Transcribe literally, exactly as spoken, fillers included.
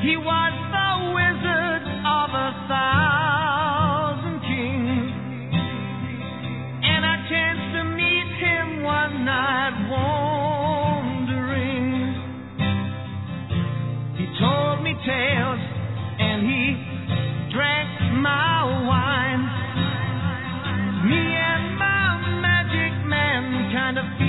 He was the wizard of a thousand kings, and I chanced to meet him one night wandering. He told me tales and he drank my wine. Me and my magic man kind of